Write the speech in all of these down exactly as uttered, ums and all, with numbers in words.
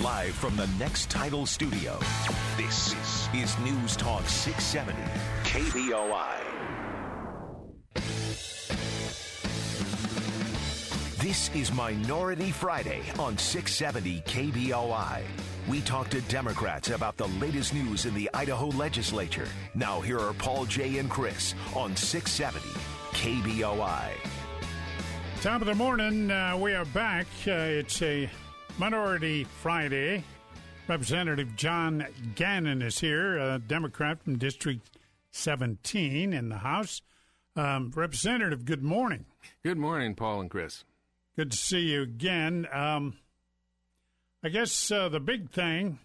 Live from the Next Title Studio, this is News Talk six seventy K B O I. This is Minority Friday on six seventy K B O I. We talk to Democrats about the latest news in the Idaho legislature. Now here are Paul, Jay, and Chris on six seventy K B O I. Top of the morning, uh, we are back. Uh, it's a Minority Friday. Representative John Gannon is here, a Democrat from District seventeen in the House. Um, Representative, good morning. Good morning, Paul and Chris. Good to see you again. Um, I guess uh, the big thing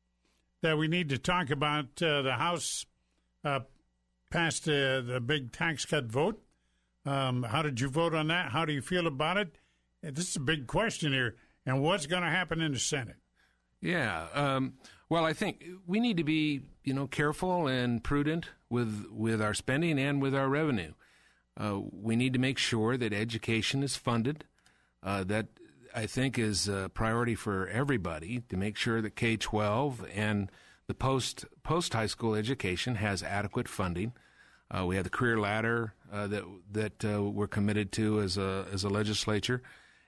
that we need to talk about, uh, the House uh, passed uh, the big tax cut vote. Um, how did you vote on that? How do you feel about it? This is a big question here. And what's going to happen in the Senate? Yeah. Um, well, I think we need to be, you know, careful and prudent with with our spending and with our revenue. Uh, we need to make sure that education is funded. Uh, that, I think, is a priority for everybody, to make sure that K twelve and the post post high school education has adequate funding. Uh, we have the career ladder uh, that that uh, we're committed to as a as a legislature,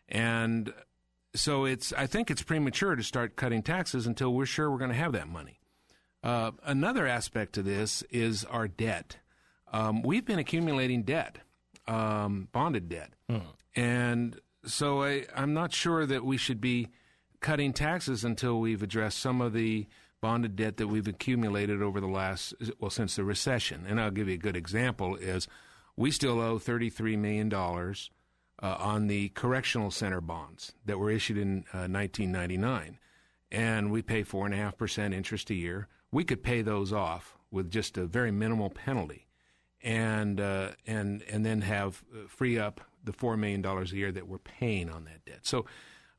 and so it's. I think it's premature to start cutting taxes until we're sure we're going to have that money. Uh, another aspect to this is our debt. Um, we've been accumulating debt, um, bonded debt, hmm. and so I, I'm not sure that we should be cutting taxes until we've addressed some of the bonded debt that we've accumulated over the last, well, since the recession. And I'll give you a good example is we still owe thirty-three million dollars uh, on the correctional center bonds that were issued in uh, nineteen ninety-nine. And we pay four point five percent interest a year. We could pay those off with just a very minimal penalty and uh, and and then have uh, free up the four million dollars a year that we're paying on that debt. So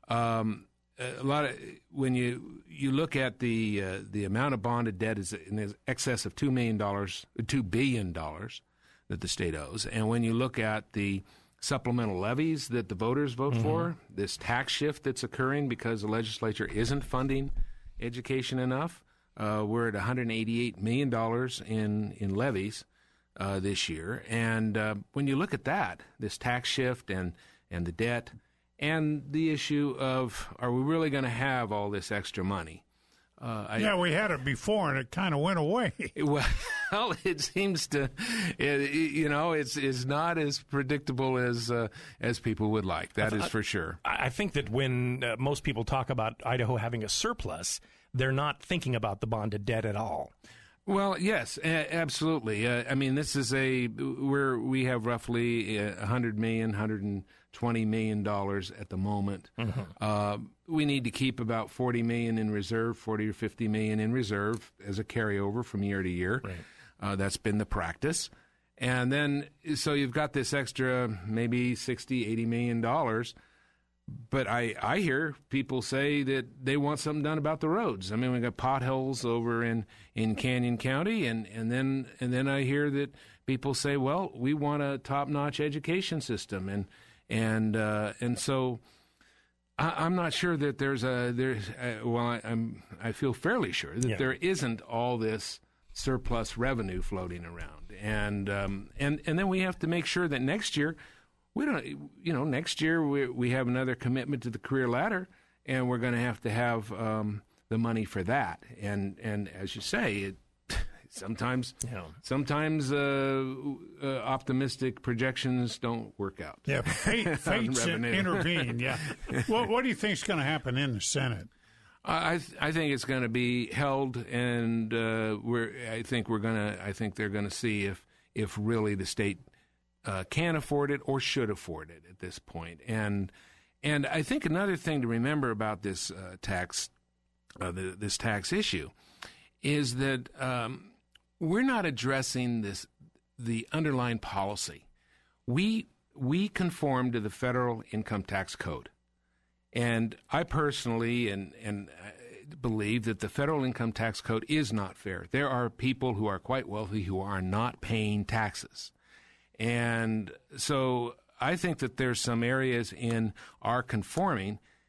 um, a lot of when you you look at the uh, the amount of bonded debt is in excess of two million dollars, two billion dollars that the state owes, and when you look at the supplemental levies that the voters vote mm-hmm. for, this tax shift that's occurring because the legislature isn't funding education enough, uh, we're at one hundred eighty-eight million dollars in in levies uh, this year, and uh, when you look at that, this tax shift and and the debt. And the issue of, are we really going to have all this extra money? Uh, I, yeah, we had it before, and it kind of went away. Well, it seems to, it, you know, it's it's not as predictable as uh, as people would like. That is for sure. I think that when uh, most people talk about Idaho having a surplus, they're not thinking about the bonded debt at all. Well, yes, a- absolutely. Uh, I mean, this is a we're we have roughly a hundred million, hundred twenty million dollars at the moment. Mm-hmm. Uh, we need to keep about forty million in reserve, forty or fifty million in reserve as a carryover from year to year. Right. Uh, that's been the practice, and then so you've got this extra maybe sixty, eighty million dollars. But I, I hear people say that they want something done about the roads. I mean, we got potholes over in, in Canyon County, and, and then and then I hear that people say, well, we want a top-notch education system, and and uh, and so I, I'm not sure that there's a there's uh, well, I, I'm I feel fairly sure that yeah. there isn't all this surplus revenue floating around, and um, and and then we have to make sure that next year. We don't, you know, next year we we have another commitment to the career ladder, and we're going to have to have um, the money for that. And and as you say, it sometimes yeah. sometimes uh, uh, optimistic projections don't work out. Yeah, fate, fates intervene. Yeah. What what do you think is going to happen in the Senate? I th- I think it's going to be held, and uh, we're I think we're going to I think they're going to see if if really the state. Uh, can afford it or should afford it at this point. And and I think another thing to remember about this uh, tax, uh, the, this tax issue, is that um, we're not addressing this the underlying policy. We we conform to the federal income tax code, and I personally and and I believe that the federal income tax code is not fair. There are people who are quite wealthy who are not paying taxes. And so I think that there's some areas in our conforming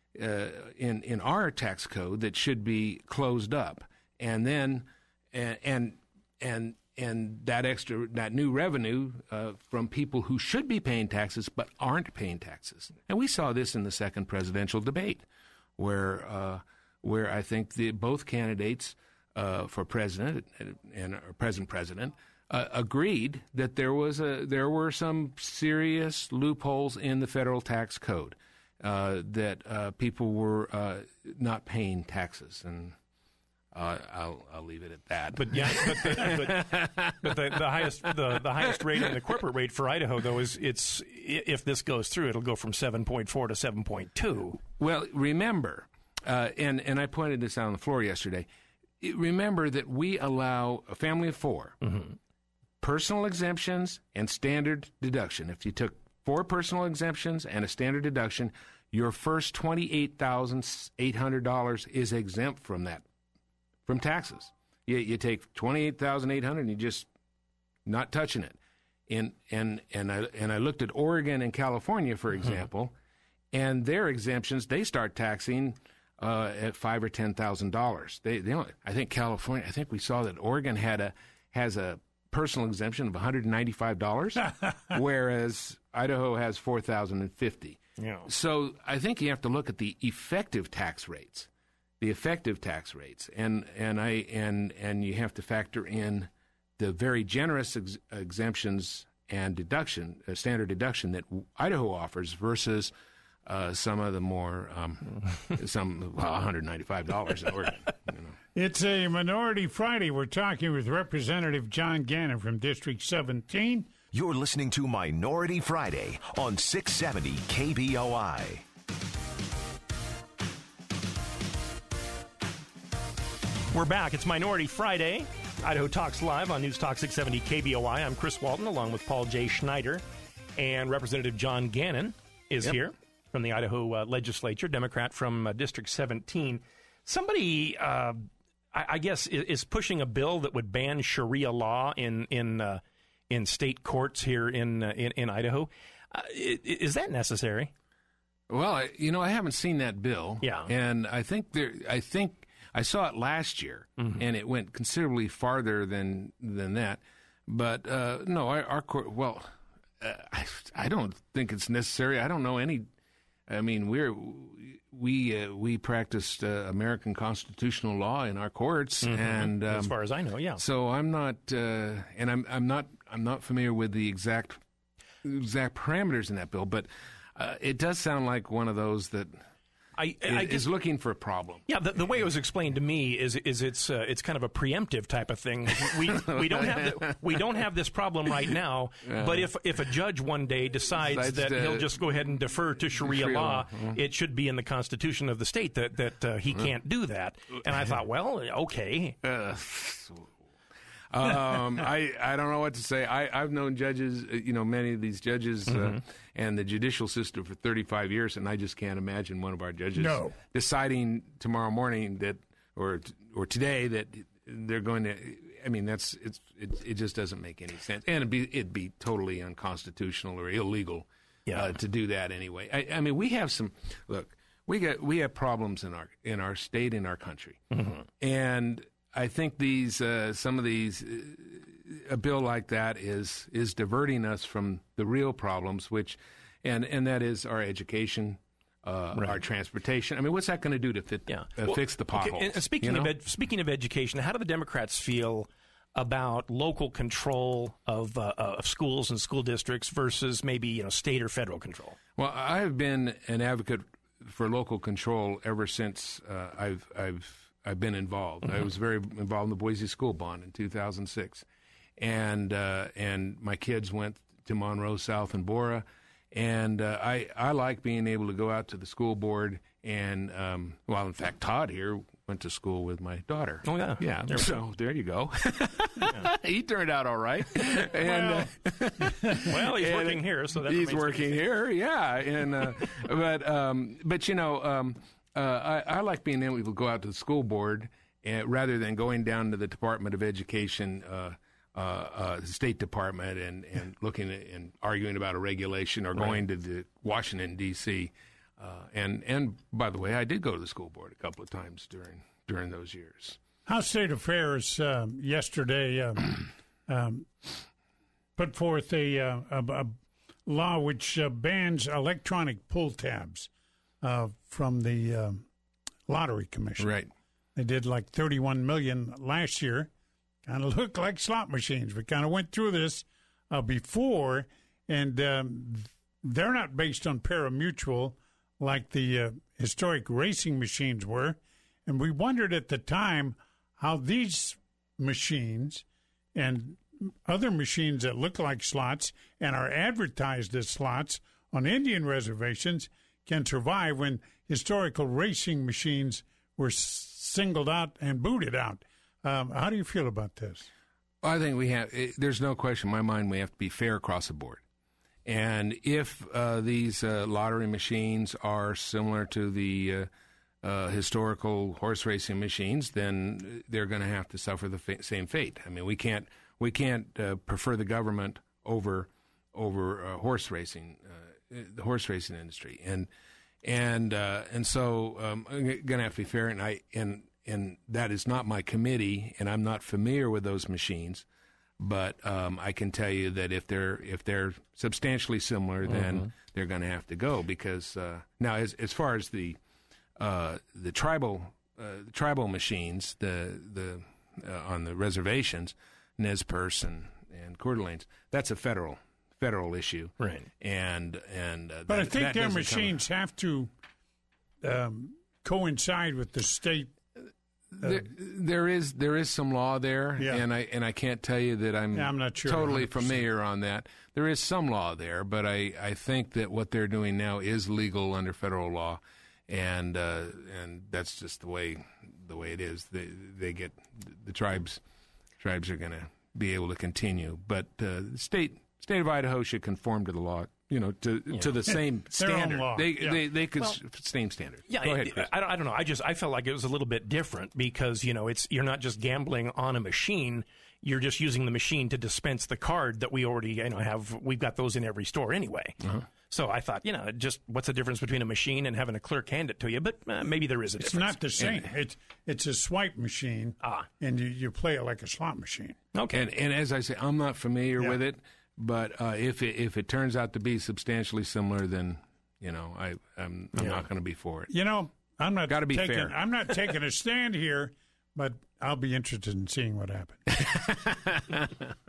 uh, in in our tax code that should be closed up, and then and and and, and that extra that new revenue uh, from people who should be paying taxes but aren't paying taxes. And we saw this in the second presidential debate, where uh, where I think the both candidates uh, for president and, and or present president. Uh, agreed that there was a there were some serious loopholes in the federal tax code, uh, that uh, people were uh, not paying taxes, and uh, I'll I'll leave it at that. But yeah, but, the, but, but the, the highest the, the highest rate in the corporate rate for Idaho, though, is it's if this goes through, it'll go from seven point four to seven point two. Well, remember, uh, and and I pointed this out on the floor yesterday. Remember that we allow a family of four. Mm-hmm. Personal exemptions and standard deduction. If you took four personal exemptions and a standard deduction, your first twenty-eight thousand eight hundred dollars is exempt from that, from taxes. You, you take twenty-eight thousand eight hundred dollars and you just not touching it. And and and I and I looked at Oregon and California, for example, mm-hmm. and their exemptions, they start taxing uh, at five or ten thousand dollars. They they only, I think California. I think we saw that Oregon had a has a personal exemption of one hundred ninety-five dollars, whereas Idaho has four thousand fifty dollars. Yeah. So I think you have to look at the effective tax rates, the effective tax rates, and and I and and you have to factor in the very generous ex- exemptions and deduction, uh, standard deduction that Idaho offers versus uh, some of the more um, some well, one hundred ninety-five dollars in Oregon. You know. It's a Minority Friday. We're talking with Representative John Gannon from District seventeen. You're listening to Minority Friday on six seventy K B O I. We're back. It's Minority Friday. Idaho Talks Live on News Talk six seventy K B O I. I'm Chris Walton, along with Paul J. Schneider. And Representative John Gannon is yep. here from the Idaho uh, legislature, Democrat from uh, District seventeen. Somebody... Uh, I guess, is pushing a bill that would ban Sharia law in in uh, in state courts here in uh, in, in Idaho. Uh, is that necessary? Well, I, you know, I haven't seen that bill. Yeah, and I think there. I think I saw it last year, mm-hmm. and it went considerably farther than than that. But uh, no, our, our court. Well, uh, I, I don't think it's necessary. I don't know any. I mean, we're. We uh, we practiced uh, American constitutional law in our courts, mm-hmm. and um, as far as I know, yeah. So I'm not, uh, and I'm I'm not I'm not familiar with the exact exact parameters in that bill, but uh, it does sound like one of those that I, is, I guess, is looking for a problem. Yeah, the, the way it was explained to me is is it's uh, it's kind of a preemptive type of thing. We we don't have the, we don't have this problem right now, uh, but if if a judge one day decides Decides that to, he'll just go ahead and defer to Sharia, Sharia law, law. Mm-hmm. it should be in the Constitution of the state that that uh, he can't do that. And I thought, well, okay. Uh, um, I, I don't know what to say. I, I've known judges, you know, many of these judges mm-hmm. uh, and the judicial system for thirty-five years, and I just can't imagine one of our judges no. deciding tomorrow morning that, or or today that they're going to. I mean, that's it's it, it just doesn't make any sense, and it'd be it'd be totally unconstitutional or illegal yeah. uh, to do that anyway. I, I mean, we have some look. We got we have problems in our in our state, in our country, mm-hmm. and. I think these, uh, some of these, uh, a bill like that is is diverting us from the real problems, which, and and that is our education, uh, right. our transportation. I mean, what's that going to do to fit, yeah. uh, well, fix the potholes? Okay. And speaking you know? of ed- speaking of education, how do the Democrats feel about local control of uh, of schools and school districts versus maybe you know state or federal control? Well, I have been an advocate for local control ever since uh, I've I've. I've been involved. Mm-hmm. I was very involved in the Boise School Bond in two thousand six, and uh, and my kids went to Monroe South and Bora, and uh, I I like being able to go out to the school board and um, well, in fact, Todd here went to school with my daughter. Oh yeah, yeah. There so there you go. yeah. He turned out all right. and well, uh, well he's and working here, so that he's working here. Yeah, and uh, but um, but you know. Um, Uh, I, I like being able to go out to the school board uh, rather than going down to the Department of Education, uh, uh, uh, State Department, and, and looking at, and arguing about a regulation or going right. to the Washington, D C Uh, and and by the way, I did go to the school board a couple of times during during those years. House State Affairs uh, yesterday um, um, put forth a, uh, a, a law which uh, bans electronic pull tabs uh, from the uh, Lottery Commission. Right. They did like thirty-one million last year. Kind of look like slot machines. We kind of went through this uh, before, and um, they're not based on pari-mutuel like the uh, historic racing machines were. And we wondered at the time how these machines and other machines that look like slots and are advertised as slots on Indian reservations can survive when historical racing machines were singled out and booted out. Um, how do you feel about this? I think we have, it, there's no question in my mind we have to be fair across the board. And if uh, these uh, lottery machines are similar to the uh, uh, historical horse racing machines, then they're going to have to suffer the fa- same fate. I mean, we can't we can't uh, prefer the government over over uh, horse racing, uh, the horse racing industry, and and uh, and so um, I'm going to have to be fair. And I and and that is not my committee, and I'm not familiar with those machines. But um, I can tell you that if they're if they're substantially similar, then mm-hmm. they're going to have to go. Because uh, now, as as far as the uh, the tribal uh, the tribal machines, the the uh, on the reservations, Nez Perce and and Coeur d'Alene's, that's a federal federal issue, right? And and uh, but that, I think that their machines have to um, coincide with the state. There, there is there is some law there, yeah. and I and I can't tell you that I'm, yeah, I'm not sure totally one hundred percent familiar on that. There is some law there, but I, I think that what they're doing now is legal under federal law, and uh, and that's just the way the way it is. They they get the tribes tribes are going to be able to continue, but uh, the state state of Idaho should conform to the law. You know, to yeah. to the same standard. Law. They, yeah. they they could well, same standard. Yeah, Go ahead, Chris. I, I don't know. I just I felt like it was a little bit different because you know it's you're not just gambling on a machine. You're just using the machine to dispense the card that we already you know have. We've got those in every store anyway. Uh-huh. So I thought, you know, just what's the difference between a machine and having a clerk hand it to you? But uh, maybe there is a it's difference. It's not the same. And, it's it's a swipe machine, ah. and you, you play it like a slot machine. Okay. And, and as I say, I'm not familiar yeah. with it. But uh, if it, if it turns out to be substantially similar, then you know I I'm, I'm yeah. not going to be for it. You know, I'm not Gotta be taking fair. I'm not taking a stand here, but I'll be interested in seeing what happens.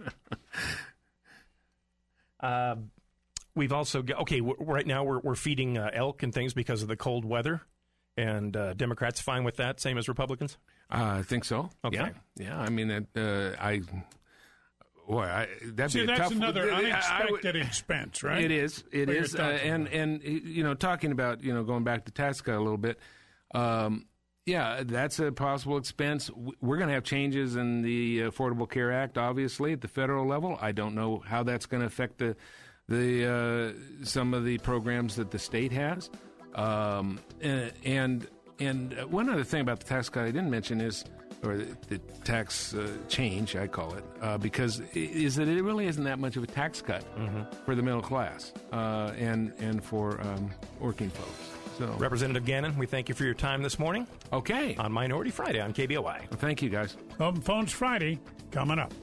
uh, we've also got okay. W- right now we're we're feeding uh, elk and things because of the cold weather, and uh, Democrats fine with that, same as Republicans. Uh, I think so. Okay. Yeah. Yeah. I mean, it, uh, I. Boy, I, that'd See, be a that's tough, another I, unexpected I would, expense, right? It is. It what is. Uh, and about. and you know, talking about you know going back to tax cut a little bit. Um, yeah, that's a possible expense. We're going to have changes in the Affordable Care Act, obviously, at the federal level. I don't know how that's going to affect the the uh, some of the programs that the state has. Um, and, and and one other thing about the tax cut I didn't mention is. Or the, the tax uh, change, I call it, uh, because is that it really isn't that much of a tax cut mm-hmm. for the middle class uh, and and for um, working folks. So, Representative Gannon, we thank you for your time this morning. Okay, on Minority Friday on K B O I. Well, thank you, guys. Open Phones Friday coming up.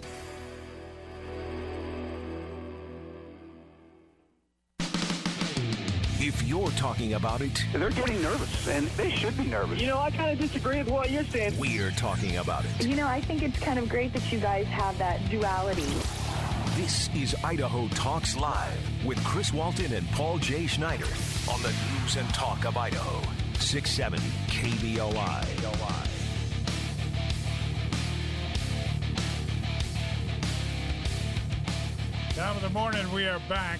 If you're talking about it, they're getting nervous, and they should be nervous. You know, I kind of disagree with what you're saying. We're talking about it. You know, I think it's kind of great that you guys have that duality. This is Idaho Talks Live with Chris Walton and Paul J. Schneider on the News and Talk of Idaho. six seventy K B O I. Top of the morning, we are back.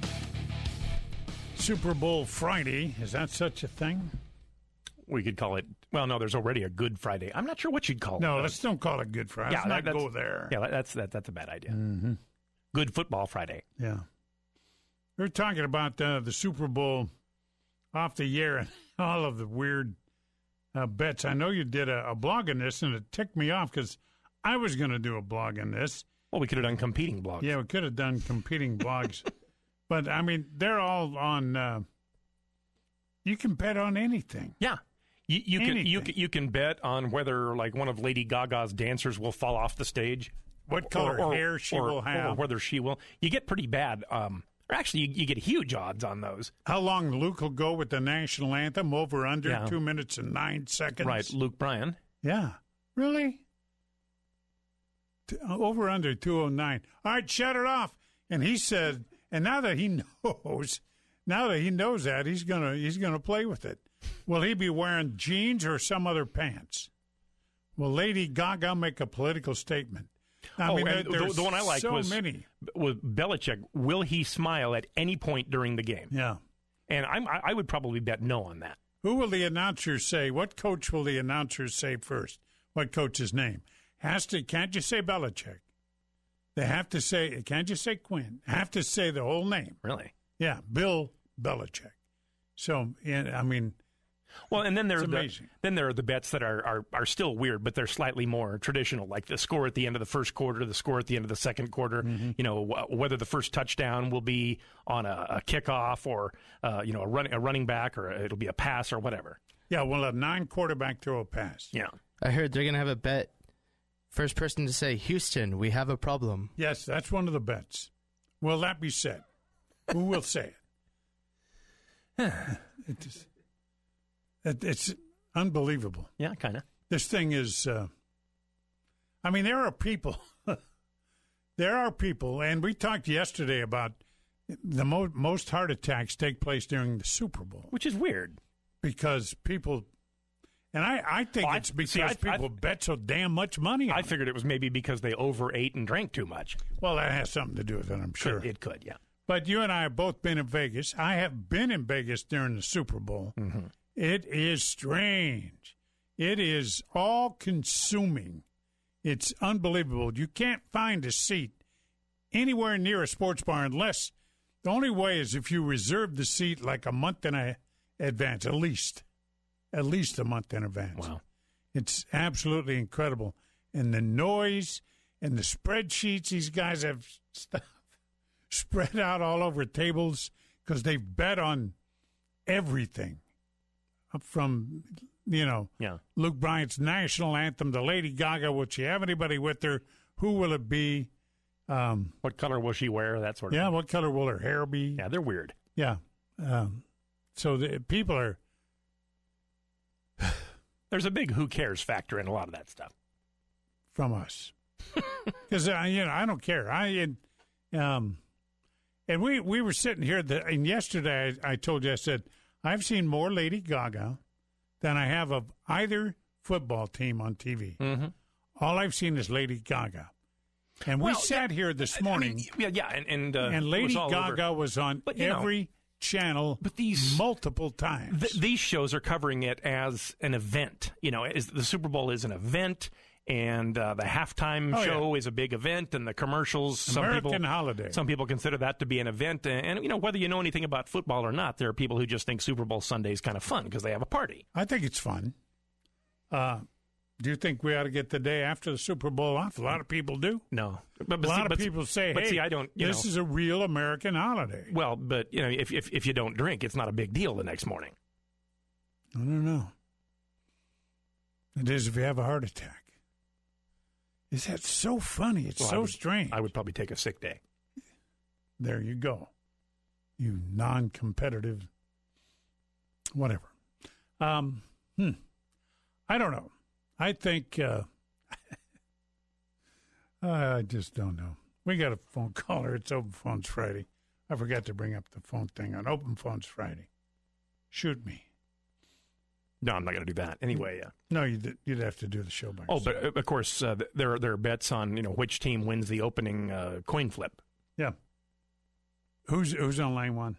Super Bowl Friday. Is that such a thing? We could call it, well, no, there's already a Good Friday. I'm not sure what you'd call no, it. No, let's don't call it Good Friday. Yeah, let's that, not go there. Yeah, that's that, that's a bad idea. Mm-hmm. Good Football Friday. Yeah. We were talking about uh, the Super Bowl off the air and all of the weird uh, bets. I know you did a, a blog on this, and it ticked me off because I was going to do a blog on this. Well, we could have done competing blogs. Yeah, we could have done competing blogs. But, I mean, they're all on uh, You can bet on anything. Yeah. You, you can you Anything. can you can bet on whether like one of Lady Gaga's dancers will fall off the stage, What color or, or, hair she or, will have. or whether she will. You get pretty bad. Um, or actually, you, you get huge odds on those. How long Luke will go with the national anthem? Over under Yeah. two minutes and nine seconds. Right, Luke Bryan. Yeah. Really? T- Over under two oh nine. All right, shut it off. And he said, and now that he knows, now that he knows that, he's gonna he's gonna play with it. Will he be wearing jeans or some other pants? Will Lady Gaga make a political statement? I oh, mean, there, and the, there's the one I liked so was many. with Belichick. Will he smile at any point during the game? Yeah. And I'm, I I would probably bet no on that. Who will the announcers say? What coach will the announcers say first? What coach's name? Has to, can't just say Belichick. They have to say, can't just say Quinn. Have to say the whole name. Really? Yeah, Bill Belichick. So, yeah, I mean, Well, and then there it's are the, amazing. then there are the bets that are, are, are still weird, but they're slightly more traditional, like the score at the end of the first quarter, the score at the end of the second quarter. Mm-hmm. You know, wh- whether the first touchdown will be on a, a kickoff or uh, you know a, run, a running back, or it'll be a pass or whatever. yeah, will a nine quarterback throw a pass? Yeah. I heard they're going to have a bet. First person to say, Houston, we have a problem. Yes, that's one of the bets. Will that be said? Who will say it? it is, it, it's unbelievable. Yeah, kind of. This thing is, uh, I mean, there are people, there are people, and we talked yesterday about the mo- most heart attacks take place during the Super Bowl Which is weird. because people, and I, I think Oh, I- it's because see, I- people I- bet so damn much money on I it. figured it was maybe because they overate and drank too much. Well, that has something to do with it, I'm sure. It could, yeah. But you and I have both been in Vegas. I have been in Vegas during the Super Bowl. Mm-hmm. It is strange. It is all consuming. It's unbelievable. You can't find a seat anywhere near a sports bar unless the only way is if you reserve the seat like a month in a advance, at least. At least a month in advance. Wow. It's absolutely incredible. And the noise and the spreadsheets these guys have stuff spread out all over tables because they've bet on everything from, you know, Yeah. Luke Bryant's national anthem to Lady Gaga. Will she have anybody with her? Who will it be? Um, What color will she wear? That sort of yeah, thing. what color will her hair be? Yeah, they're weird. Yeah. Um, so the people are There's a big who cares factor in a lot of that stuff. from us because uh, you know I don't care. I and, um, and we we were sitting here the, and yesterday I, I told you I said I've seen more Lady Gaga than I have of either football team on T V. Mm-hmm. All I've seen is Lady Gaga, and we Well, sat here this morning, I mean, yeah, yeah, and and, uh, and it Lady was all Gaga over. was on But, you know, every channel, but these- multiple times. Th- these shows are covering it as an event. You know, is, the Super Bowl is an event, and uh, the halftime Oh, show is a big event, and the commercials. Some American people, holiday. Some people consider that to be an event, and, and you know, whether you know anything about football or not, there are people who just think Super Bowl Sunday is kind of fun because they have a party. I think it's fun. Uh, do you think we ought to get the day after the Super Bowl off? A lot of people do. No, but, but A lot see, of but, people say, but "Hey, see, I don't. You this know, is a real American holiday." well, but you know, if, if if you don't drink, it's not a big deal the next morning. I don't know. It is if you have a heart attack. Is that so funny? It's Well, I so would- strange. I would probably take a sick day. There you go. You non-competitive, whatever. Um, hmm. I don't know. I think uh, I just don't know. We got a phone caller. It's Open Phones Friday. I forgot to bring up the phone thing on Open Phones Friday. Shoot me. No, I'm not going to do that anyway. Uh, No, you'd, you'd have to do the show by oh, yourself. but uh, of course, uh, th- there are there are bets on you know which team wins the opening uh, coin flip. Yeah. Who's who's on line one?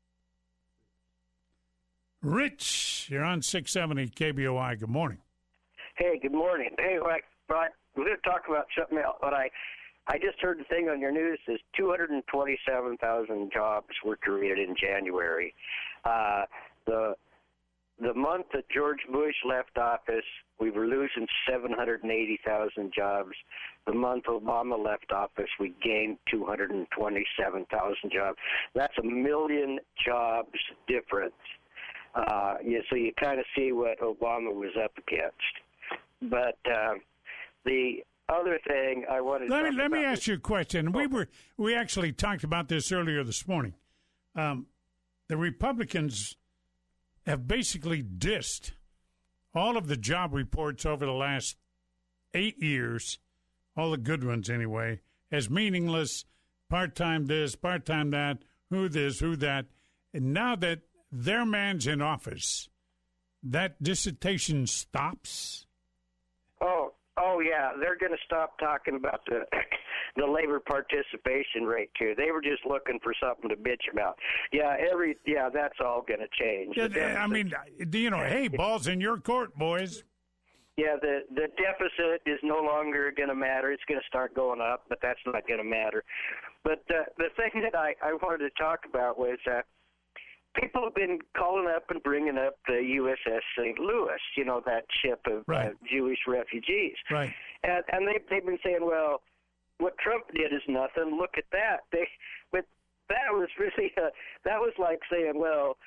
Rich, you're on six seventy K B O I. Good morning. Hey, good morning. Hey, like, right, we're going to talk about something else, but I, I just heard the thing on your news says two hundred twenty-seven thousand jobs were created in January. Uh, the the month that George Bush left office, we were losing seven hundred eighty thousand jobs. The month Obama left office, we gained two hundred twenty-seven thousand jobs. That's a million jobs difference. Uh, yeah, so you kind of see what Obama was up against. But uh, the other thing I wanted to let me talk let me about ask you a question. We were we actually talked about this earlier this morning. Um, the Republicans have basically dissed all of the job reports over the last eight years, all the good ones anyway, as meaningless, part-time this, part-time that, who this, who that. And now that their man's in office, that dissertation stops? Oh, oh yeah, they're going to stop talking about the the labor participation rate too. They were just looking for something to bitch about. Yeah, every yeah, that's all going to change. Yeah, I mean, you know, hey, ball's in your court, boys. Yeah, the the deficit is no longer going to matter. It's going to start going up, but that's not going to matter. But uh, the thing that I, I wanted to talk about was uh, people have been calling up and bringing up the U S S Saint Louis, you know, that ship of right. uh, Jewish refugees. Right. And, and they, they've been saying, well, what Trump did is nothing. Look at that. They, but that was really, uh, that was like saying, well,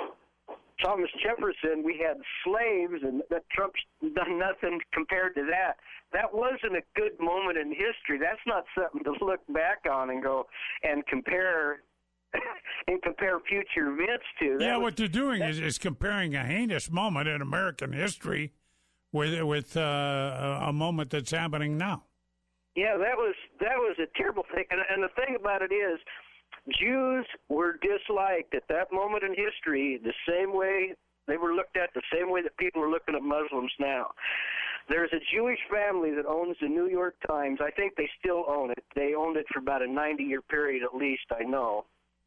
Thomas Jefferson, we had slaves, and that Trump's done nothing compared to that. That wasn't a good moment in history. That's not something to look back on and go and compare and compare future events to. That yeah, was, what they're doing is, is comparing a heinous moment in American history with with uh, a moment that's happening now. Yeah, that was that was a terrible thing. And, and the thing about it is, Jews were disliked at that moment in history the same way they were looked at, the same way that people are looking at Muslims now. There's a Jewish family that owns the New York Times. I think they still own it. They owned it for about a ninety-year period at least, I know.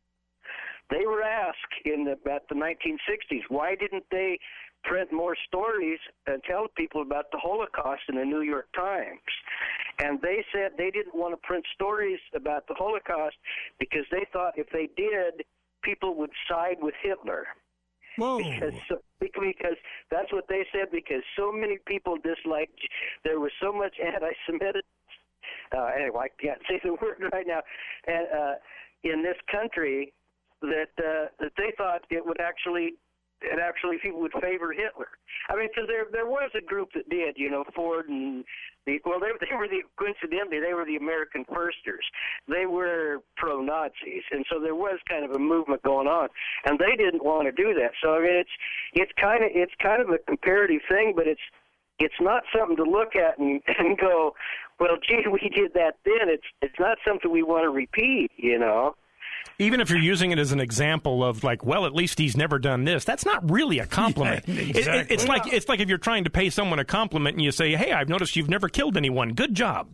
They were asked in the, about the nineteen sixties, why didn't they print more stories and tell people about the Holocaust in the New York Times? And they said they didn't want to print stories about the Holocaust because they thought if they did, people would side with Hitler. Whoa. Because, because that's what they said, because so many people disliked, there was so much anti-Semitism. Uh, anyway, I can't say the word right now. And uh, in this country, that uh, that they thought it would actually, it actually people would favor Hitler. I mean, because there there was a group that did, you know, Ford and the well, they they were the coincidentally they were the American Firsters. They were pro-Nazis, and so there was kind of a movement going on, and they didn't want to do that. So I mean, it's it's kind of it's kind of a comparative thing, but it's it's not something to look at and, and go, well, gee, we did that then. It's it's not something we want to repeat, you know. Even if you're using it as an example of like, well, at least he's never done this, that's not really a compliment. Yeah, exactly. it, it, it's like it's like if you're trying to pay someone a compliment and you say, hey, I've noticed you've never killed anyone. Good job.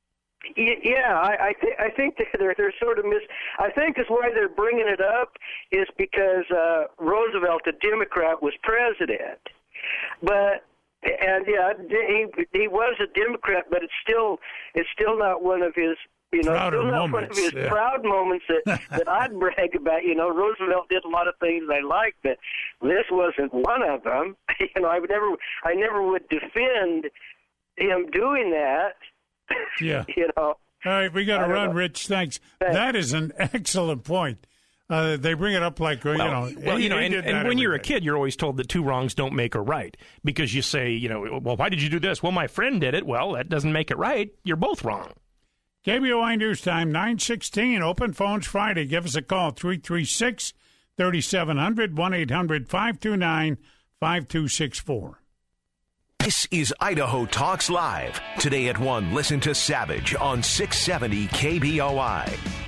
Yeah, I I, th- I think they're they're sort of mis. I think is why they're bringing it up is because uh, Roosevelt, a Democrat, was president, but. And yeah, he he was a Democrat, but it's still it's still not one of his you know Prouder still not moments, one of his yeah. proud moments that that I'd brag about. You know, Roosevelt did a lot of things I liked, but this wasn't one of them. You know, I would never I never would defend him doing that. Yeah. You know. All right, we got to run, know. Rich. Thanks. Thanks. That is an excellent point. Uh, they bring it up like, well, you know, well, he, you know, he and, did and that when you're a every day. kid, you're always told that two wrongs don't make a right because you say, you know, well, why did you do this? Well, my friend did it. Well, that doesn't make it right. You're both wrong. K B O I News Time, nine sixteen, Open Phones Friday. Give us a call, three three six, three seven zero zero, one eight hundred, five two nine, five two six four. This is Idaho Talks Live. Today at one, listen to Savage on six seventy K B O I.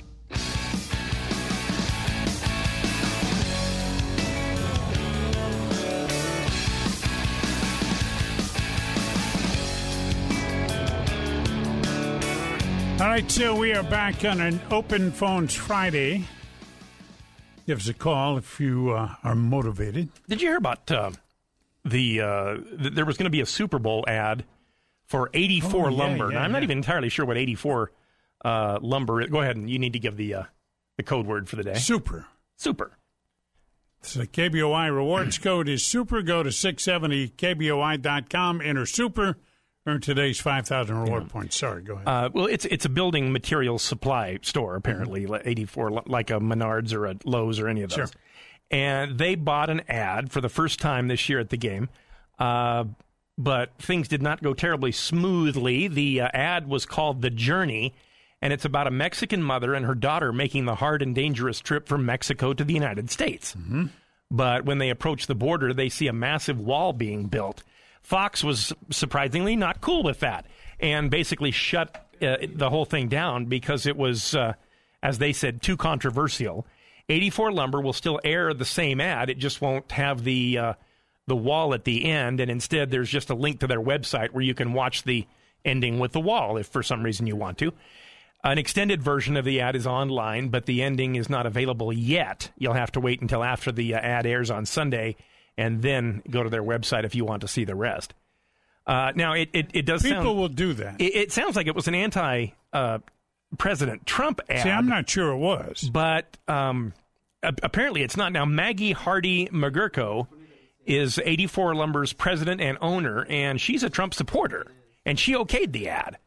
All right, so we are back on an Open Phones Friday. Give us a call if you uh, are motivated. Did you hear about uh, the, uh, th- there was going to be a Super Bowl ad for eighty-four Oh, yeah, lumber. yeah, now, I'm not yeah. even entirely sure what eighty-four uh, lumber is. Go ahead, and you need to give the uh, the code word for the day. Super. Super. So the K B O I rewards code is super. Go to six seventy K B O I dot com, enter super, earn today's five thousand reward yeah. points. Sorry, go ahead. Uh, well, it's it's a building materials supply store, apparently, Mm-hmm. eighty-four, like a Menards or a Lowe's or any of those. Sure. and they bought an ad for the first time this year at the game. Uh, but things did not go terribly smoothly. The uh, ad was called The Journey, and it's about a Mexican mother and her daughter making the hard and dangerous trip from Mexico to the United States. Mm-hmm. But when they approach the border, they see a massive wall being built. Fox was surprisingly not cool with that and basically shut uh, the whole thing down because it was, uh, as they said, too controversial. eighty-four Lumber will still air the same ad. It just won't have the uh, the wall at the end, and instead there's just a link to their website where you can watch the ending with the wall if for some reason you want to. An extended version of the ad is online, but the ending is not available yet. You'll have to wait until after the uh, ad airs on Sunday and then go to their website if you want to see the rest. Uh, now, it, it, it does People sound... will do that. It, it sounds like it was an anti-President uh, Trump ad. See, I'm not sure it was. But um, a- apparently it's not. Now, Maggie Hardy McGurko is eighty-four Lumber's president and owner, and she's a Trump supporter, and she okayed the ad.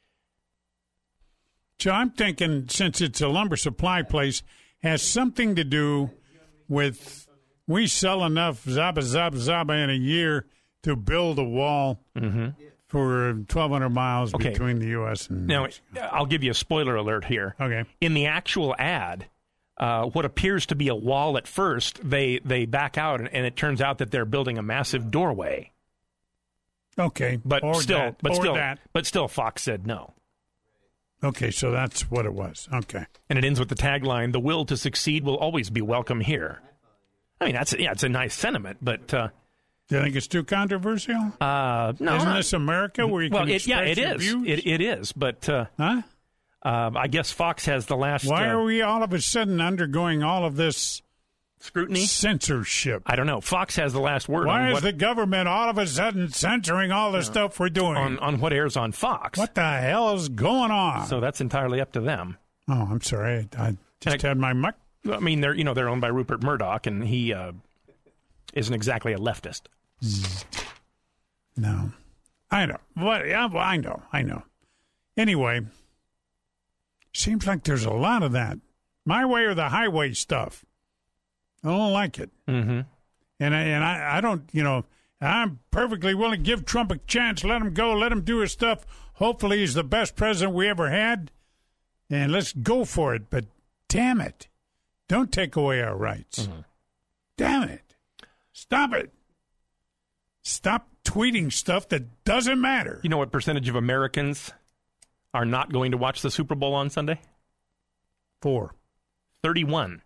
So I'm thinking, since it's a lumber supply place, has something to do with we sell enough zaba zaba zaba in a year to build a wall mm-hmm. for twelve hundred miles okay. between the U S and now, Mexico. I'll give you a spoiler alert here. Okay. In the actual ad, uh, what appears to be a wall at first, they, they back out, and, and it turns out that they're building a massive doorway. Okay, but or still, that, but or still, that. but still, Fox said no. Okay, so that's what it was. Okay, and it ends with the tagline: "The will to succeed will always be welcome here." I mean, that's yeah, it's a nice sentiment, but uh, do you think it's too controversial? Uh, no, isn't not, this America where you well, can it, express yeah, it your is. views? It, it is, but uh, huh? Uh, I guess Fox has the last. Why uh, are we all of a sudden undergoing all of this scrutiny, censorship? I don't know. Fox has the last word. Why on is what, the government all of a sudden censoring all the uh, stuff we're doing on, on what airs on Fox? What the hell is going on? So that's entirely up to them. Oh, I'm sorry. I, I just I, had my muck. I mean, they're you know they're owned by Rupert Murdoch, and he uh, isn't exactly a leftist. No, I know. What? Yeah, well, I know. I know. Anyway, seems like there's a lot of that. My way or the highway stuff. I don't like it. Mm-hmm. And I, and I, I don't, you know, I'm perfectly willing to give Trump a chance. Let him go. Let him do his stuff. Hopefully he's the best president we ever had. And let's go for it. But damn it. Don't take away our rights. Mm-hmm. Damn it. Stop it. Stop tweeting stuff that doesn't matter. You know what percentage of Americans are not going to watch the Super Bowl on Sunday? Four. thirty-one.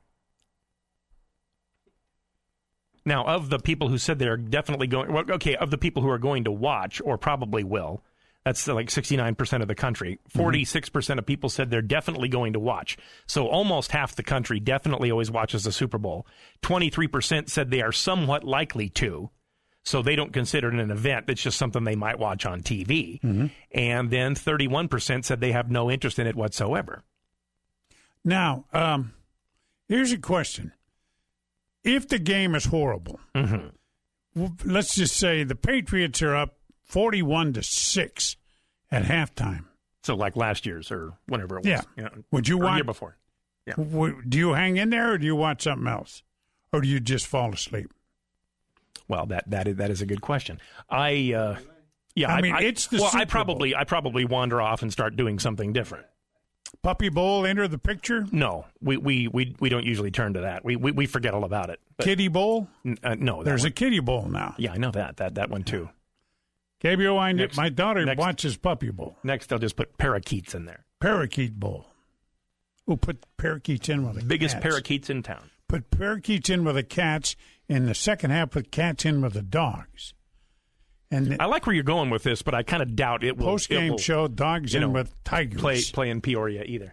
Now, of the people who said they're definitely going, well, okay, of the people who are going to watch, or probably will, that's like sixty-nine percent of the country. forty-six percent mm-hmm. of people said they're definitely going to watch. So almost half the country definitely always watches the Super Bowl. twenty-three percent said they are somewhat likely to. So they don't consider it an event. It's just something they might watch on T V. Mm-hmm. And then thirty-one percent said they have no interest in it whatsoever. Now, um, here's a question. If the game is horrible, mm-hmm. let's just say the Patriots are up forty-one to six at halftime. So like last year's or whenever it was. Yeah. You know, would you or watch? year before. Yeah. W- do you hang in there or do you watch something else? Or do you just fall asleep? Well, that that is, that is a good question. I uh, yeah, I mean I, it's the well, Super I probably Bowl. I probably wander off and start doing something different. Puppy Bowl enter the picture? No, we we, we, we don't usually turn to that. We we, we forget all about it. But, Kiddie Bowl? Uh, no, there's one. a Kiddie Bowl now. Yeah, I know that that that one too. K B O I, next, my daughter next, watches Puppy Bowl. Next, they'll just put parakeets in there. Parakeet Bowl. We'll put parakeets in with the biggest cats. parakeets in town. Put parakeets in with the cats, and the second half put cats in with the dogs. And I like where you're going with this, but I kind of doubt it will. Post game show dogs in know, with tigers. Play play in Peoria either.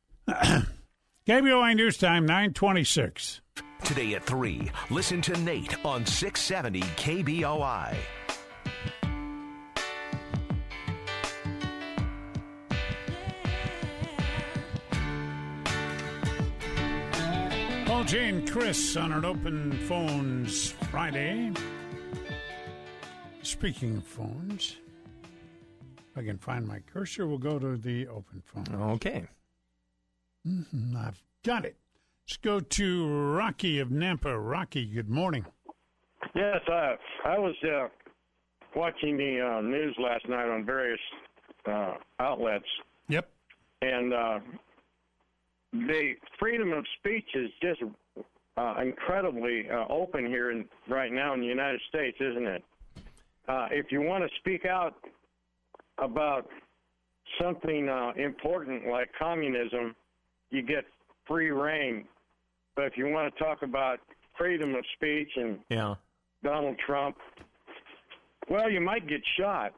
K B O I News Time, nine twenty-six. Today at three, listen to Nate on six seventy K B O I. Paul, Jay, and Chris on an Open Phones Friday. Speaking of phones, if I can find my cursor, we'll go to the open phone. Okay. Mm-hmm, I've got it. Let's go to Rocky of Nampa. Rocky, good morning. Yes, uh, I was uh, watching the uh, news last night on various uh, outlets. Yep. And uh, the freedom of speech is just uh, incredibly uh, open here in, right now in the United States, isn't it? Uh, if you want to speak out about something uh, important like communism, you get free reign. But if you want to talk about freedom of speech and yeah. Donald Trump, well, you might get shot.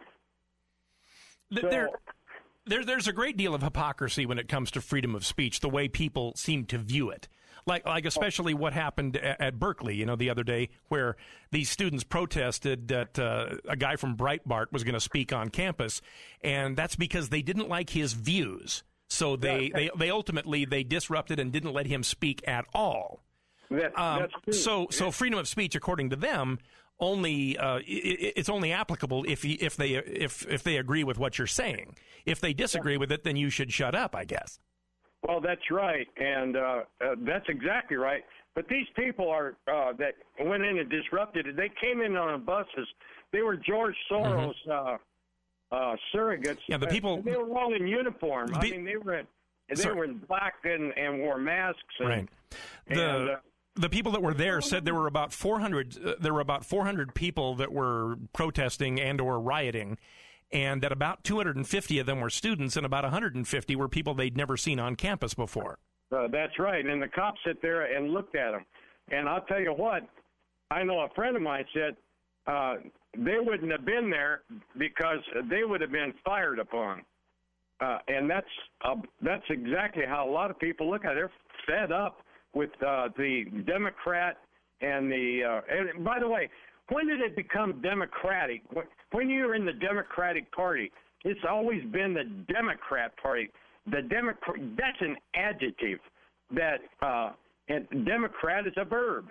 So, there, there, there's a great deal of hypocrisy when it comes to freedom of speech, the way people seem to view it. Like, like especially what happened at, at Berkeley, you know, the other day, where these students protested that uh, a guy from Breitbart was going to speak on campus, and that's because they didn't like his views. So they, they, they ultimately they disrupted and didn't let him speak at all. That, um, that's true. So, so freedom of speech, according to them, only uh, it, it's only applicable if you, if they if if they agree with what you're saying. If they disagree with it, then you should shut up, I guess. Well, that's right, and uh, uh, that's exactly right. But these people are uh, that went in and disrupted it. They came in on buses. They were George Soros mm-hmm. uh, uh, surrogates. Yeah, the people. They were all in uniform. Be, I mean, they were they sorry. were in black and, and wore masks. And, right. The and, uh, the people that were there said there were about four hundred. Uh, there were about four hundred people that were protesting and or rioting. And that about two hundred fifty of them were students, and about one hundred fifty were people they'd never seen on campus before. Uh, that's right. And the cops sit there and looked at them. And I'll tell you what, I know a friend of mine said uh, they wouldn't have been there because they would have been fired upon. Uh, and that's uh, that's exactly how a lot of people look at it. They're fed up with uh, the Democrat and the uh, – and by the way, when did it become Democratic? When you're in the Democratic Party, it's always been the Democrat Party. The Democrat, that's an adjective. That uh, and Democrat is a verb.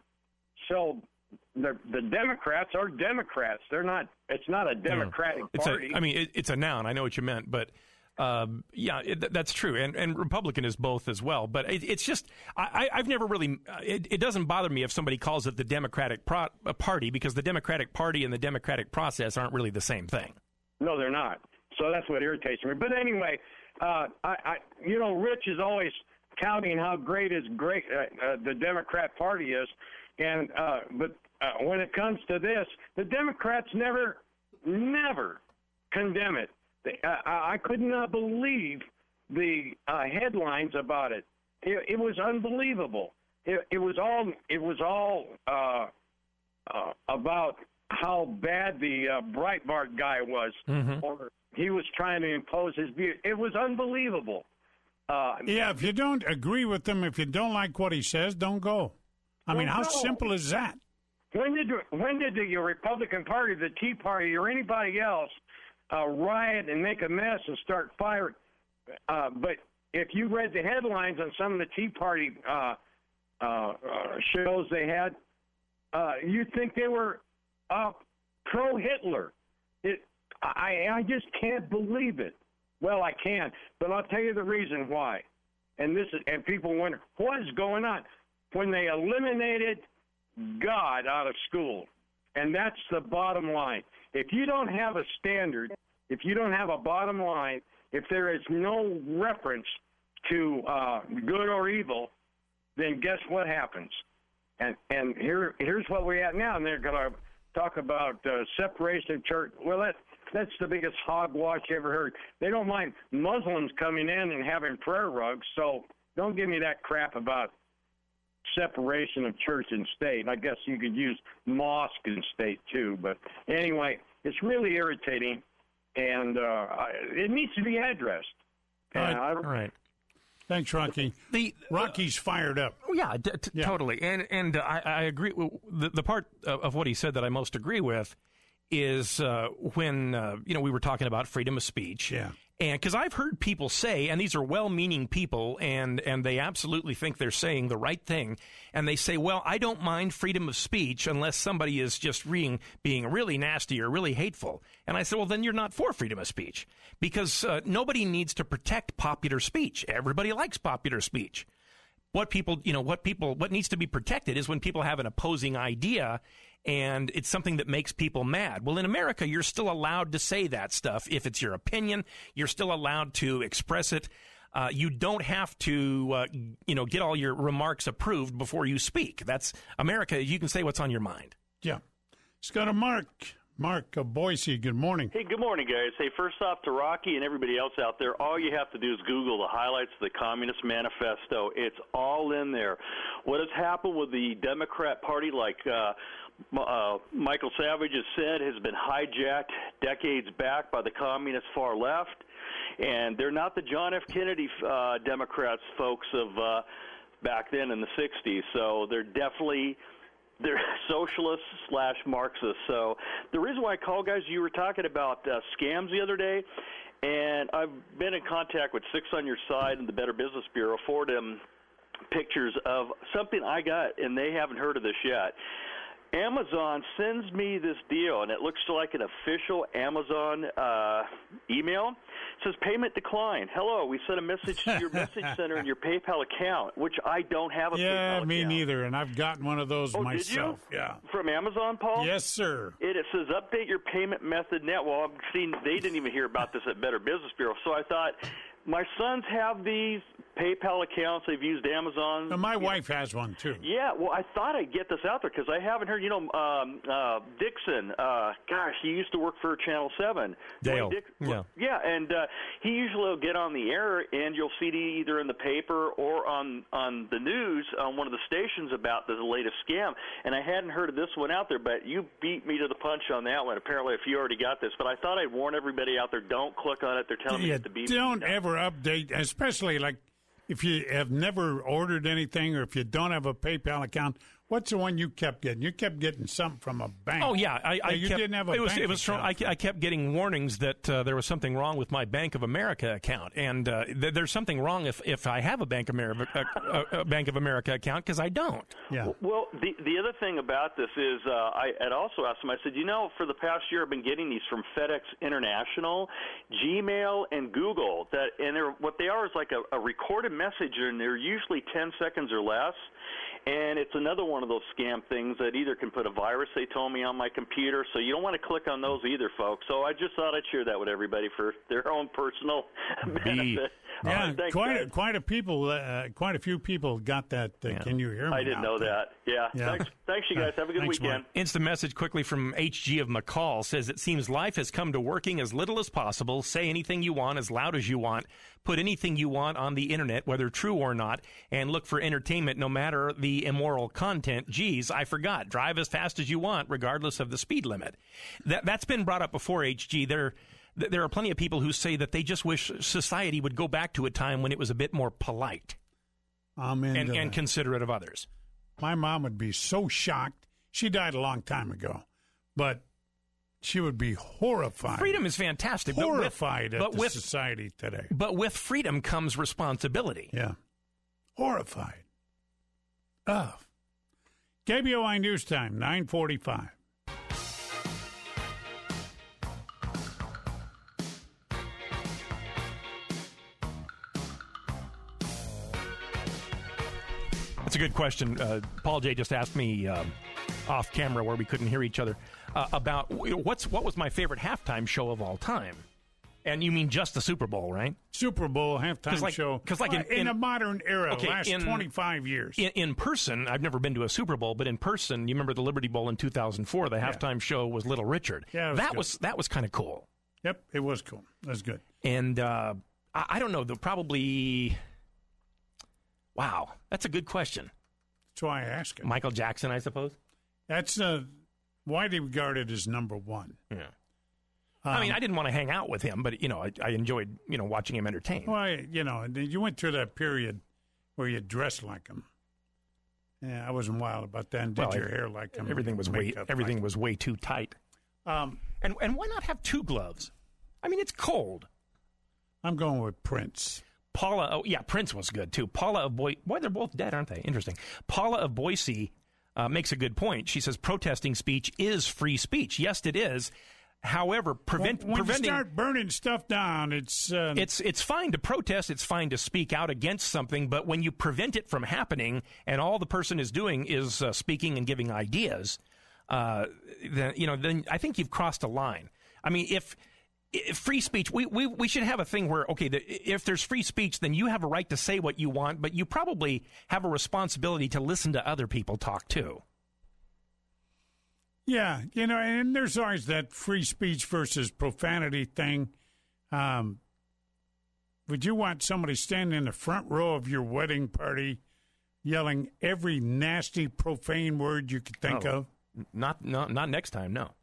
So the the Democrats are Democrats. They're not. It's not a Democratic it's Party. A, I mean, it, it's a noun. I know what you meant, but um, yeah, it, that's true. And and Republican is both as well. But it, it's just I, I've never really. It, it doesn't bother me if somebody calls it the Democratic pro, Party, because the Democratic Party and the democratic process aren't really the same thing. No, they're not. So that's what irritates me. But anyway, uh, I, I you know, Rich is always touting how great is great uh, uh, the Democrat Party is, and uh, but uh, when it comes to this, the Democrats never, never condemn it. They, uh, I could not believe the uh, headlines about it. It, it was unbelievable. It, it was all. It was all uh, uh, about how bad the uh, Breitbart guy was, mm-hmm. or he was trying to impose his view. It was unbelievable. Uh, yeah, if you don't agree with him, if you don't like what he says, don't go. I mean, how go. simple is that? When did when did the Republican Party, the Tea Party, or anybody else uh, riot and make a mess and start firing? Uh, but if you read the headlines on some of the Tea Party uh, uh, uh, shows they had, uh, you'd think they were uh, pro-Hitler. It, I, I just can't believe it. Well, I can, but I'll tell you the reason why. And this is, and people wonder, what is going on? When they eliminated God out of school, and that's the bottom line. If you don't have a standard, if you don't have a bottom line, if there is no reference to uh, good or evil, then guess what happens? And and here here's what we're at now, and they're going to talk about uh, separation of church. Well, that. That's the biggest hogwash you ever heard. They don't mind Muslims coming in and having prayer rugs, so don't give me that crap about separation of church and state. I guess you could use mosque and state too, but anyway, it's really irritating, and uh, it needs to be addressed. All right. All right. Thanks, Rocky. The Rocky's fired up. Yeah, d- t- yeah. totally. And and uh, I, I agree. The, the part of, of what he said that I most agree with is uh, when, uh, you know, we were talking about freedom of speech. Yeah. And because I've heard people say, and these are well-meaning people, and, and they absolutely think they're saying the right thing, and they say, well, I don't mind freedom of speech unless somebody is just being, being really nasty or really hateful. And I said, well, then you're not for freedom of speech, because uh, nobody needs to protect popular speech. Everybody likes popular speech. what people, you know, what people, what needs to be protected is when people have an opposing idea and it's something that makes people mad. Well, in America, you're still allowed to say that stuff. If it's your opinion, you're still allowed to express it. Uh, you don't have to, uh, you know, get all your remarks approved before you speak. That's America. You can say what's on your mind. Yeah. Let's go to Mark. Mark of Boise, good morning. Hey, good morning, guys. Hey, first off to Rocky and everybody else out there, all you have to do is Google the highlights of the Communist Manifesto. It's all in there. What has happened with the Democrat Party, like uh, uh, Michael Savage has said, has been hijacked decades back by the communist far left. And they're not the John F. Kennedy uh, Democrats, folks, of uh, back then in the sixties. So they're definitely... They're socialists slash Marxists. So the reason why I call, guys, you were talking about uh, scams the other day, and I've been in contact with Six on Your Side and the Better Business Bureau, for them pictures of something I got, and they haven't heard of this yet. Amazon sends me this deal, and it looks like an official Amazon uh, email. It says, payment declined. Hello, we sent a message to your message center and your PayPal account, which I don't have a yeah, PayPal account. Yeah, me neither, and I've gotten one of those oh, myself. Did you? Yeah. From Amazon, Paul? Yes, sir. It, it says, update your payment method now. Well, I've seen they didn't even hear about this at Better Business Bureau, so I thought, my sons have these PayPal accounts. They've used Amazon. Now, my wife know. has one, too. Yeah, well, I thought I'd get this out there because I haven't heard, you know, um, uh, Dixon, uh, gosh, he used to work for Channel seven. Dale. Dick, yeah. Yeah, and uh, he usually will get on the air, and you'll see it either in the paper or on, on the news on one of the stations about the latest scam. And I hadn't heard of this one out there, but you beat me to the punch on that one. Apparently, if you already got this. But I thought I'd warn everybody out there, don't click on it. They're telling yeah, me to be. Don't ever update, especially like if you have never ordered anything or if you don't have a PayPal account. What's the one you kept getting? You kept getting something from a bank. Oh yeah, I, I you kept, didn't have a it was, bank it was from, I, I kept getting warnings that uh, there was something wrong with my Bank of America account, and uh, th- there's something wrong if, if I have a Bank of America a, a Bank of America account because I don't. Yeah. Well, the the other thing about this is uh, I had also asked them. I said, you know, for the past year, I've been getting these from FedEx International, Gmail, and Google. That and they're what they are is like a, a recorded message, and they're usually ten seconds or less. And it's another one of those scam things that either can put a virus, they told me, on my computer. So you don't want to click on those either, folks. So I just thought I'd share that with everybody for their own personal benefit. Yeah, right, thanks, quite guys. a, quite a people, uh, quite a few people got that. Uh, Yeah. Can you hear me? I didn't know there? that. Yeah. Yeah. Thanks, thanks, you guys. Have a good Thanks, weekend. Mike. Instant message quickly from H G of McCall says, it seems life has come to working as little as possible. Say anything you want as loud as you want. Put anything you want on the internet, whether true or not, and look for entertainment no matter the immoral content. Geez, I forgot. Drive as fast as you want, regardless of the speed limit. That, that's been brought up before, H G. There, there are plenty of people who say that they just wish society would go back to a time when it was a bit more polite I'm into and, and that. considerate of others. My mom would be so shocked. She died a long time ago, but she would be horrified. Freedom is fantastic. Horrified but with, at but the with, society today. But with freedom comes responsibility. Yeah. Horrified. Oh. K B O I News Time, nine forty-five. That's a good question. Uh, Paul J. just asked me um, off camera where we couldn't hear each other uh, about what's what was my favorite halftime show of all time. And you mean just the Super Bowl, right? Super Bowl halftime like, show. Because like in, in, in a modern era, okay, last in, twenty-five years. In, in person, I've never been to a Super Bowl, but in person, you remember the Liberty Bowl in two thousand four? The Yeah. halftime show was Little Richard. Yeah, it was that good. was that was kind of cool. Yep, it was cool. It was good. And uh, I, I don't know, though, probably. Wow, that's a good question. That's why I ask it. Michael Jackson, I suppose. That's uh, widely regarded as number one. Yeah. Um, I mean, I didn't want to hang out with him, but, you know, I, I enjoyed, you know, watching him entertain. Well, I- you know, you went through that period where you dressed like him. Yeah, I wasn't wild about that. And did Well, your hair like him. Everything was way makeup everything like was way too tight. him. Um, And and why not have two gloves? I mean, it's cold. I'm going with Prince. Paula, oh yeah, Prince was good too. Paula of Boise, boy, they're both dead, aren't they? Interesting. Paula of Boise uh, makes a good point. She says protesting speech is free speech. Yes, it is. However, prevent, when, when preventing... you start burning stuff down, it's... Uh, it's it's fine to protest, it's fine to speak out against something, but when you prevent it from happening and all the person is doing is uh, speaking and giving ideas, uh, then, you know, then I think you've crossed a line. I mean, if... If free speech, we, we, we should have a thing where, okay, the, if there's free speech, then you have a right to say what you want, but you probably have a responsibility to listen to other people talk, too. Yeah, you know, and there's always that free speech versus profanity thing. Um, would you want somebody standing in the front row of your wedding party yelling every nasty, profane word you could think oh, of? Not, not, not next time, no.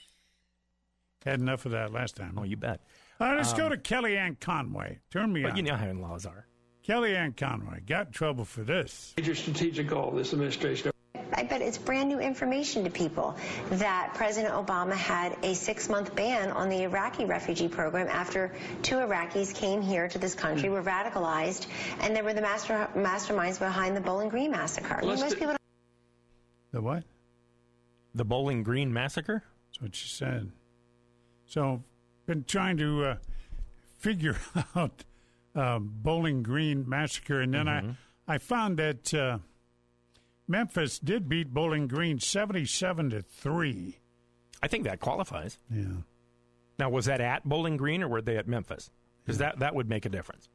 Had enough of that last time. Oh, you bet. All right, let's um, go to Kellyanne Conway. Turn me but on. But you know how in-laws are. Kellyanne Conway got in trouble for this. Major strategic goal of this administration. I bet it's brand new information to people that President Obama had a six-month ban on the Iraqi refugee program after two Iraqis came here to this country, were radicalized, and they were the master masterminds behind the Bowling Green massacre. I mean, most people don't... The what? The Bowling Green massacre? That's what she said. So, been trying to uh, figure out uh, Bowling Green massacre, and then mm-hmm. I, I found that uh, Memphis did beat Bowling Green seventy-seven to three. I think that qualifies. Yeah. Now, was that at Bowling Green or were they at Memphis? Because yeah. that, that would make a difference.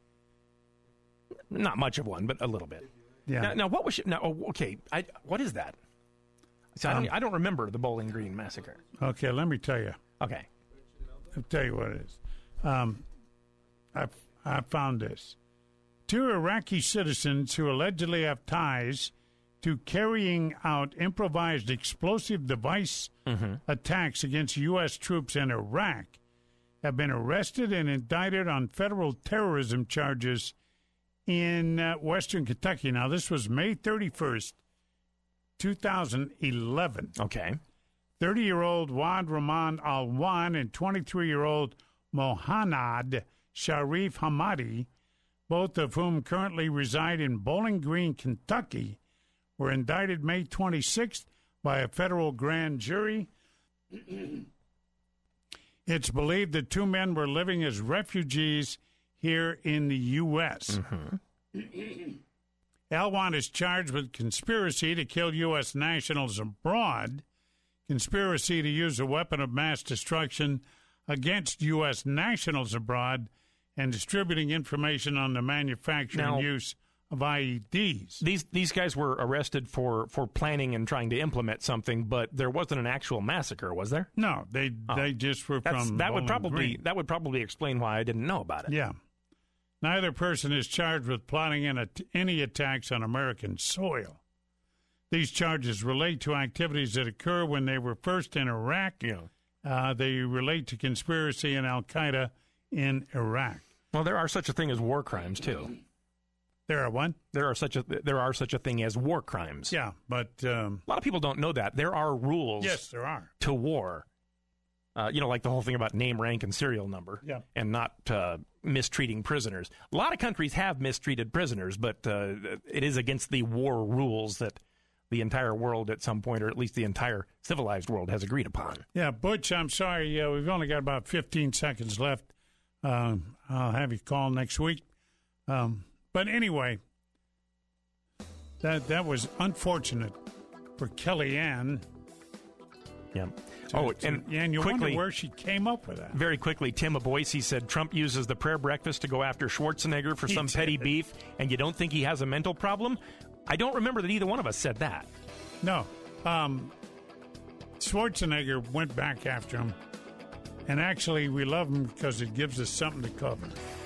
Not much of one, but a little bit. Yeah. Now, now what was she, now? Okay, I, what is that? So um, I don't I don't remember the Bowling Green massacre. Okay, let me tell you. Okay. I'll tell you what it is. Um, I, I found this. Two Iraqi citizens who allegedly have ties to carrying out improvised explosive device mm-hmm. attacks against U S troops in Iraq have been arrested and indicted on federal terrorism charges in uh, western Kentucky. Now, this was May thirty-first, two thousand eleven. Okay. thirty-year-old Wad Rahman Al-Wan and twenty-three-year-old Mohanad Sharif Hamadi, both of whom currently reside in Bowling Green, Kentucky, were indicted May twenty-sixth by a federal grand jury. It's believed the two men were living as refugees here in the U S Mm-hmm. Al-Wan is charged with conspiracy to kill U S nationals abroad, conspiracy to use a weapon of mass destruction against U S nationals abroad, and distributing information on the manufacture now, and use of I E Ds. These these guys were arrested for, for planning and trying to implement something, but there wasn't an actual massacre, was there? No, they oh. they just were That's, from that Bowling would probably Green. that would probably explain why I didn't know about it. Yeah. Neither person is charged with plotting in a, any attacks on American soil. These charges relate to activities that occur when they were first in Iraq. Yeah. Uh, they relate to conspiracy and Al-Qaeda in Iraq. Well, there are such a thing as war crimes, too. There are one? There are such a there are such a thing as war crimes. Yeah, but... Um, a lot of people don't know that. There are rules yes, there are. to war. Uh, you know, like the whole thing about name, rank, and serial number, yeah. and not uh, mistreating prisoners. A lot of countries have mistreated prisoners, but uh, it is against the war rules that the entire world at some point, or at least the entire civilized world, has agreed upon. Yeah, Butch, I'm sorry. Uh, we've only got about fifteen seconds left. Um, I'll have you call next week. Um, but anyway, that that was unfortunate for Kellyanne. Yeah. To, oh, to, and, and you quickly, wonder where she came up with that. Very quickly, Tim Aboisi said Trump uses the prayer breakfast to go after Schwarzenegger for He some did. petty beef, and you don't think he has a mental problem? I don't remember that either one of us said that. No. Um, Schwarzenegger went back after him, and actually we love him because it gives us something to cover.